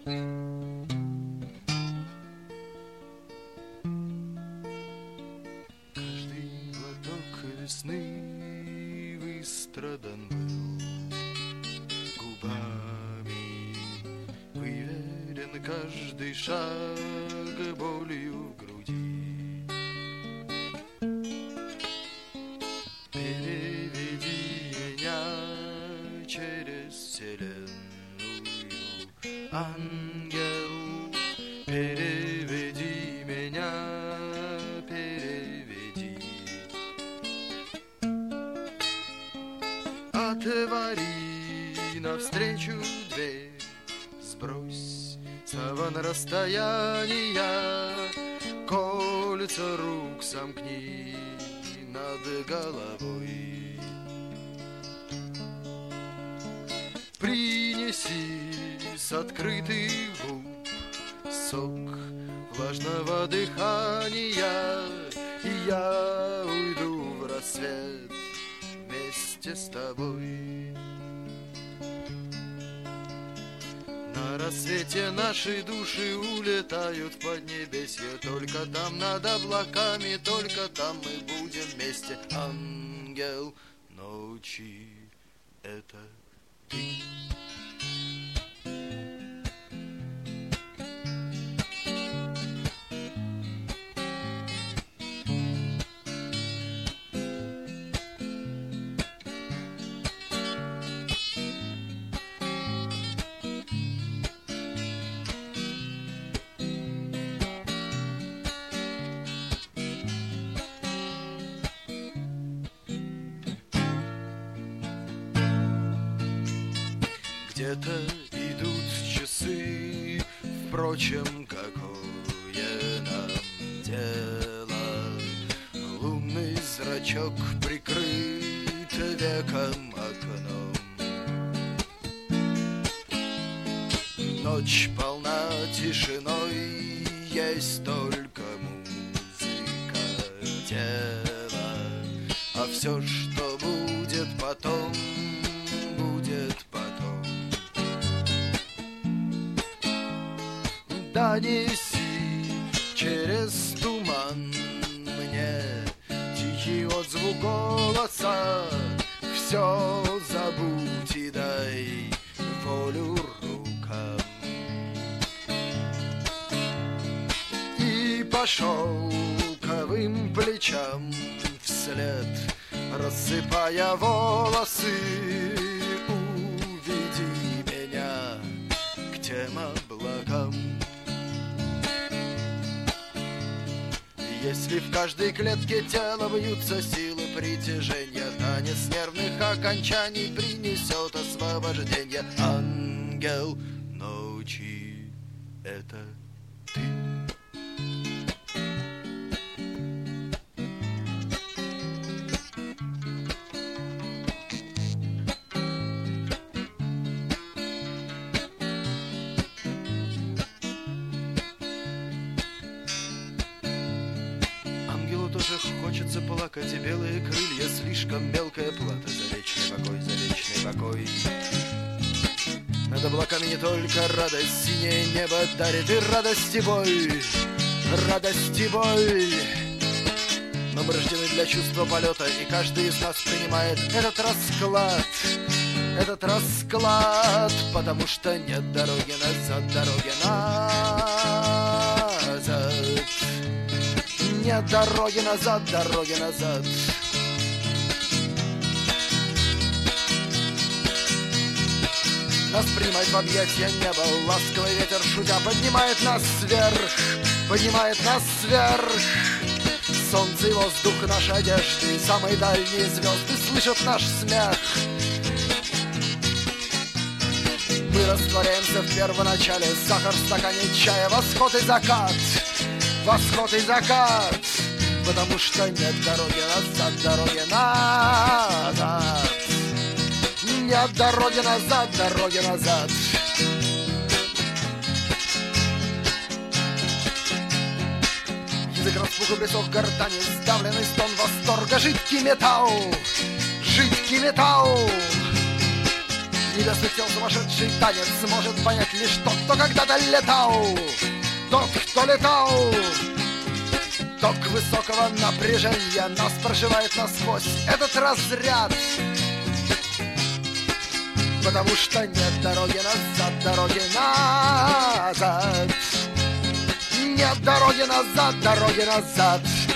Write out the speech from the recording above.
Каждый глоток весны выстрадан был губами, выверен каждый шаг болью в груди. Переведи меня через вселенную, ангел, переведи меня, переведи. Отвори навстречу дверь, сбрось саван расстояния, кольца рук сомкни над головой. Принеси с открытых губ сок влажного дыхания, и я уйду в рассвет вместе с тобой. На рассвете наши души улетают в поднебесье, только там над облаками, только там мы будем вместе. Ангел ночи — это ты. Где-то идут часы, впрочем, какое нам дело? Лунный зрачок прикрыт веком окном. Ночь полна тишиной, есть только музыка тела. А все, что будет потом, будет потом. Донеси через туман мне тихий отзвук голоса. Все забудь и дай волю рукам. И по шелковым плечам вслед, рассыпая волосы, уведи меня к тем облакам. Если в каждой клетке тела бьются силы притяжения, танец нервных окончаний принесет освобождение. Ангел ночи — это ты. Тоже хочется плакать, и белые крылья — слишком мелкая плата за вечный покой, за вечный покой. Над облаками не только радость, синее небо дарит и радость, и боль, радость и боль. Но мы рождены для чувства полета, и каждый из нас принимает этот расклад, потому что нет дороги назад, дороги назад. Нет дороги назад, дороги назад. Нас принимает в объятия небо, ласковый ветер, шутя, поднимает нас вверх, поднимает нас вверх. Солнце и воздух — наши одежды, самые дальние звезды слышат наш смех. Мы растворяемся в первоначале, сахар в стакане чая, восход и закат. Восход и закат, потому что нет дороги назад, дороги назад. Нет дороги назад, дороги назад. Язык распух и блесок гортани, сдавленный стон восторга, жидкий металл, жидкий металл. Небесных тел сумасшедший танец может понять лишь тот, кто когда-то летал. Тот, кто летал. Ток высокого напряжения нас прошивает насквозь этот разряд. Потому что нет дороги назад, дороги назад. Нет дороги назад, дороги назад.